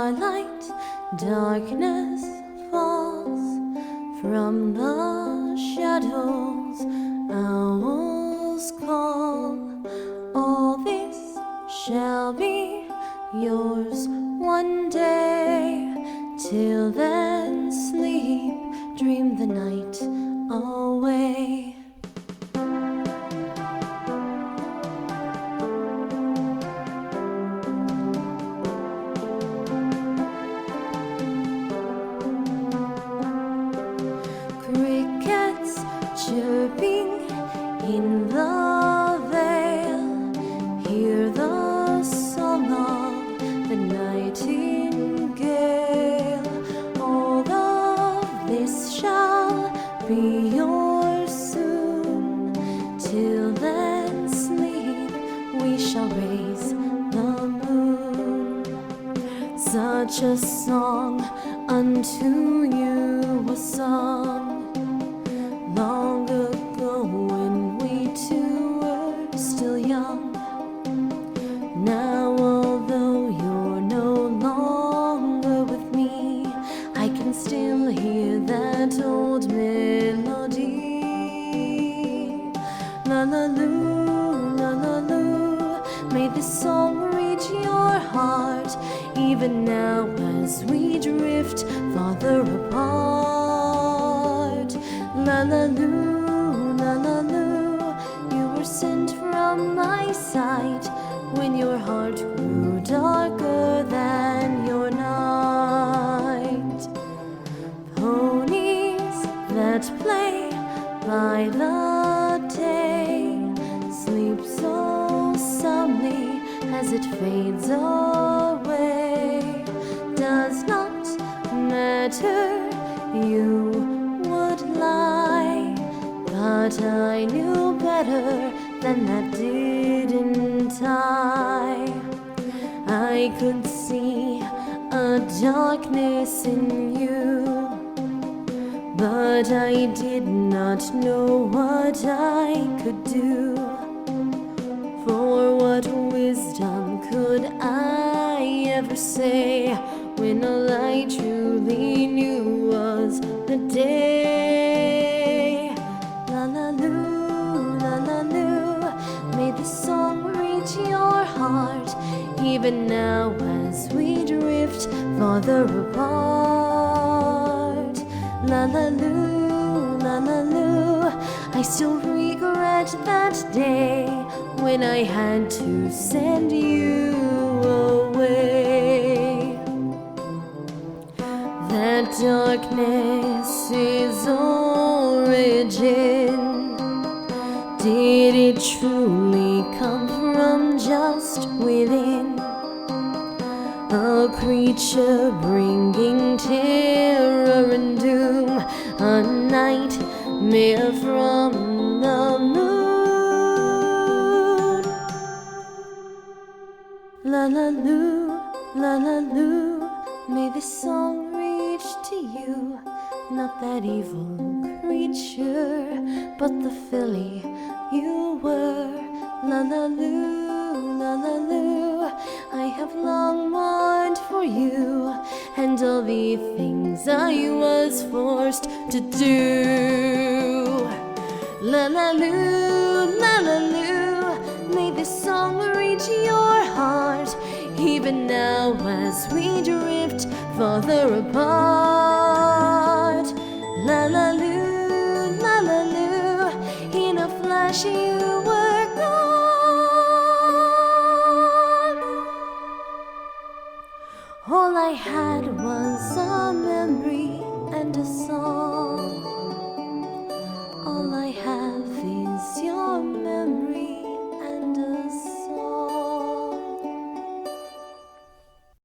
twilight, darkness falls from the shadows. Owls call. All this shall be yours one day. Till then, sleep, dream the night away. Crickets chirping in the vale, hear the song of the nightingale. All of this shall be yours soon. Till then, sleep, we shall raise the moon. Such a song unto you was sung long ago when we two were still young. Now, although you're no longer with me, I can still hear that old melody. La la loo, la la loo. May this song reach your heart, even now as we drift farther apart. La la loo, la la loo. You were sent from my sight when your heart grew darker than your night. Ponies that play by the day sleep so soundly as it fades away. Does not matter, you would lie, but I knew better than that, didn't I? I could see a darkness in you, but I did not know what I could do. For what wisdom could I ever say when all I truly knew was the day? La la loo, la la loo. May the song reach your heart, even now as we drift farther apart. La la loo, la la loo. I still regret that day when I had to send you away. That darkness is origin. Did it truly come from just within? A creature bringing terror and doom, a nightmare from the moon. La la loo, la la loo. May this song reach to you, not that evil creature, but the filly you were. La la loo, la la loo. I have long mourned for you and all the things I was forced to do. La la loo, la la loo. May this song reach your heart, even now as we drift farther apart. La la loo, la la loo. In a flash you